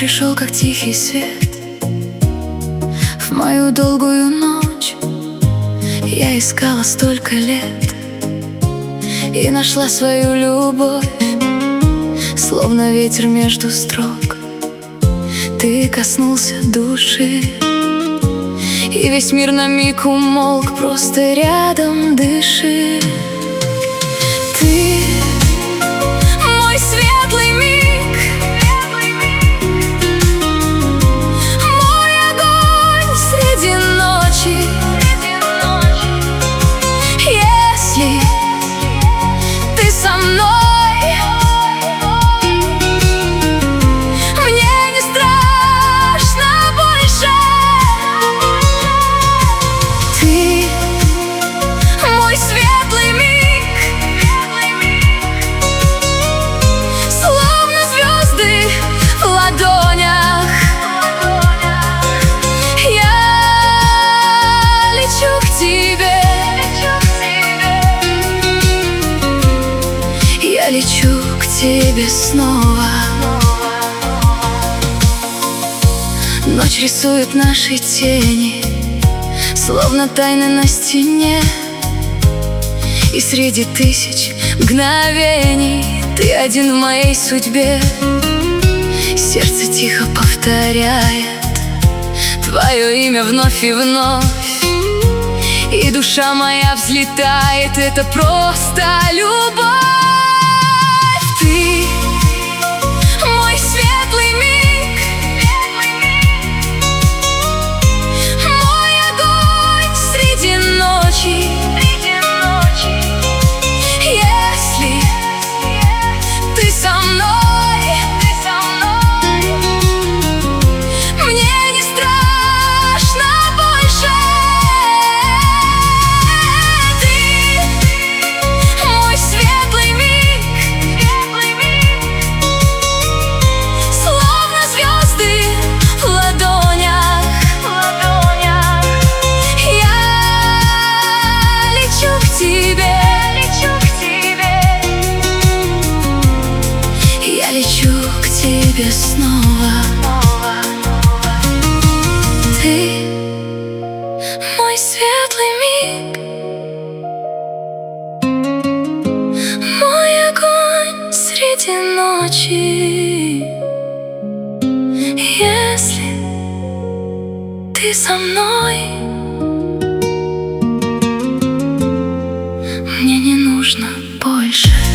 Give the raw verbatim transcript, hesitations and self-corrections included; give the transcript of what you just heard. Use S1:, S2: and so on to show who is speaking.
S1: пришел, как тихий свет. В мою долгую ночь я искала столько лет и нашла свою любовь, словно ветер между строк. Ты коснулся души, и весь мир на миг умолк. Просто рядом дыши. Ты мой светлый миг, мой огонь среди ночи. Если ты со мной, мне не страшно больше. Ты мой светлый миг, словно звезды в ладонях. Я лечу к тебе, я лечу к тебе снова. Ночь рисует наши тени, словно тайны на стене. И среди тысяч мгновений ты один в моей судьбе. Сердце тихо повторяет твое имя вновь и вновь, и душа моя взлетает. Это просто любовь. Ты мой светлый миг, мой огонь среди ночи. Если ты со мной, мне не страшно больше. Ты мой светлый миг, словно звезды в ладонях. Я лечу к тебе, я лечу к тебе снова. Ты мой светлый миг, мой огонь среди ночи. Если ты со мной, мне не нужно больше.